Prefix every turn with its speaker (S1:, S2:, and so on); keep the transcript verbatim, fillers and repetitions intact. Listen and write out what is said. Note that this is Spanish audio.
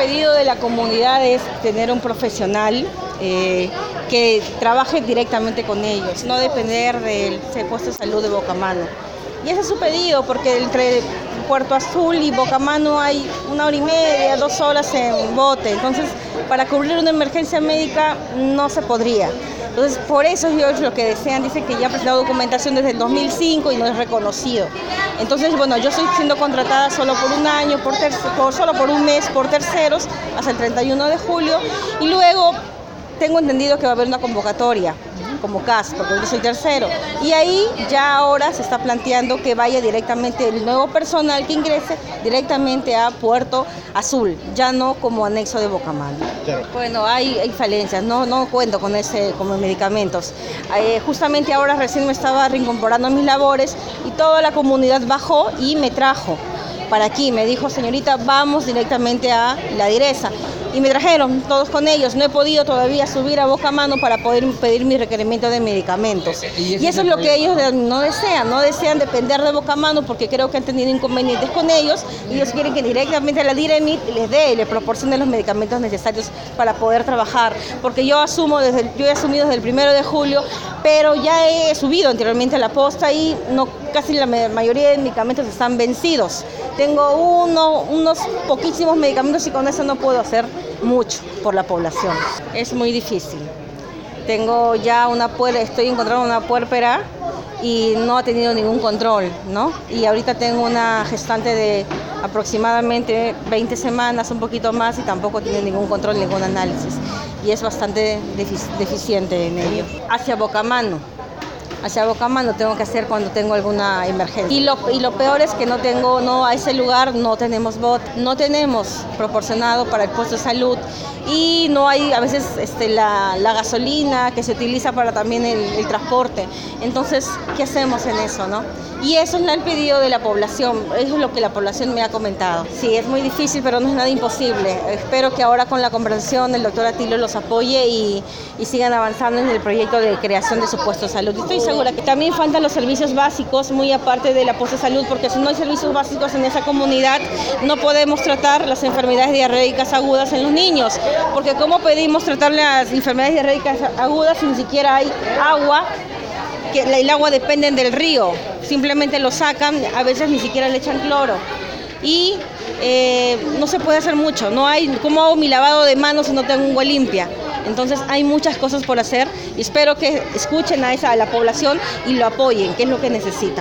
S1: pedido de la comunidad es tener un profesional eh, que trabaje directamente con ellos, no depender del puesto de salud de Bocamano. Y ese es su pedido, porque entre Puerto Azul y Bocamano hay una hora y media, dos horas en bote. Entonces, para cubrir una emergencia médica no se podría. Entonces, por eso ellos lo que desean, dicen que ya ha presentado documentación desde el dos mil cinco y no es reconocido. Entonces, bueno, yo estoy siendo contratada solo por un año, por por, solo por un mes, por terceros, hasta el treinta y uno de julio. Y luego tengo entendido que va a haber una convocatoria como C A S, porque yo soy tercero. Y ahí ya ahora se está planteando que vaya directamente el nuevo personal que ingrese directamente a Puerto Azul, ya no como anexo de Bocamano. Claro. Bueno, hay, hay falencias, no, no cuento con ese como medicamentos. Eh, justamente ahora recién me estaba reincorporando a mis labores y toda la comunidad bajó y me trajo para aquí. Me dijo, señorita, vamos directamente a la direza. Y me trajeron todos con ellos. No he podido todavía subir a Bocamano para poder pedir mi requerimiento de medicamentos. Y, y eso es lo que ellos no desean, no desean depender de Bocamano porque creo que han tenido inconvenientes con ellos. Y ellos quieren que directamente a la Diremit les dé y les proporcione los medicamentos necesarios para poder trabajar. Porque yo asumo desde el, yo he asumido desde el primero de julio, pero ya he subido anteriormente a la posta y no, casi la mayoría de medicamentos están vencidos. Tengo uno, unos poquísimos medicamentos y con eso no puedo hacer mucho por la población. Es muy difícil. Tengo ya una puer, estoy encontrando una puérpera y no ha tenido ningún control, ¿no? Y ahorita tengo una gestante de aproximadamente veinte semanas, un poquito más, y tampoco tiene ningún control, ningún análisis. Y es bastante defic- deficiente en ello. Hacia Bocamano. Hacia Bocamano tengo que hacer cuando tengo alguna emergencia. Y lo, y lo peor es que no tengo, no, a ese lugar no tenemos bot, no tenemos proporcionado para el puesto de salud y no hay a veces este, la, la gasolina que se utiliza para también el, el transporte. Entonces, ¿qué hacemos en eso, no? Y eso es el pedido de la población, eso es lo que la población me ha comentado. Sí, es muy difícil, pero no es nada imposible. Espero que ahora con la conversación el doctor Atilio los apoye y, y sigan avanzando en el proyecto de creación de su puesto de salud. Estoy segura que también faltan los servicios básicos, muy aparte de la puesto de salud, porque si no hay servicios básicos en esa comunidad, no podemos tratar las enfermedades diarreicas agudas en los niños, porque ¿cómo pedimos tratar las enfermedades diarreicas agudas si ni siquiera hay agua? Que el agua depende del río, simplemente lo sacan, a veces ni siquiera le echan cloro y eh, no se puede hacer mucho. No hay, ¿cómo hago mi lavado de manos si no tengo agua limpia? Entonces hay muchas cosas por hacer y espero que escuchen a esa a la población y lo apoyen, que es lo que necesitan.